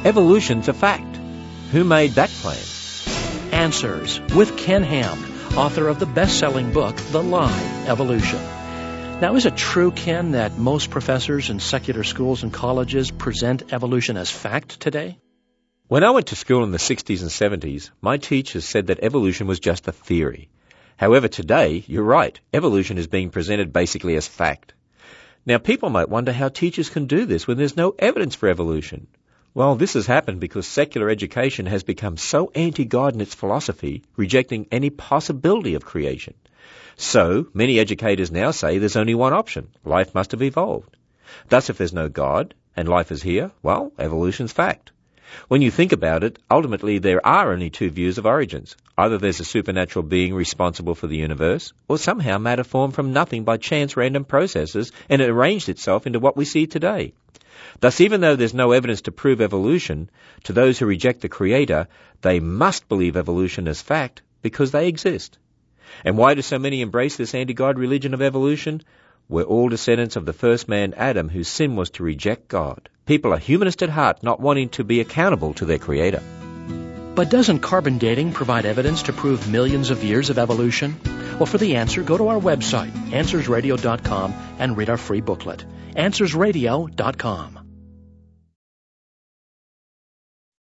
Evolution's a fact. Who made that claim? Answers with Ken Ham, author of the best-selling book, The Lie, Evolution. Now, is it true, Ken, that most professors in secular schools and colleges present evolution as fact today? When I went to school in the 60s and 70s, my teachers said that evolution was just a theory. However, today, you're right, evolution is being presented basically as fact. Now, people might wonder how teachers can do this when there's no evidence for evolution. Well, this has happened because secular education has become so anti-God in its philosophy, rejecting any possibility of creation. So, many educators now say there's only one option. Life must have evolved. Thus, if there's no God, and life is here, well, evolution's fact. When you think about it, ultimately there are only two views of origins. Either there's a supernatural being responsible for the universe, or somehow matter formed from nothing by chance random processes, and it arranged itself into what we see today. Thus, even though there's no evidence to prove evolution, to those who reject the Creator, they must believe evolution as fact because they exist. And why do so many embrace this anti-God religion of evolution? We're all descendants of the first man, Adam, whose sin was to reject God. People are humanist at heart, not wanting to be accountable to their Creator. But doesn't carbon dating provide evidence to prove millions of years of evolution? Well, for the answer, go to our website, AnswersRadio.com, and read our free booklet, AnswersRadio.com.